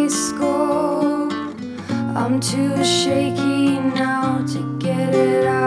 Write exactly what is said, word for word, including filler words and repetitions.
high school. I'm too shaky now to get it out.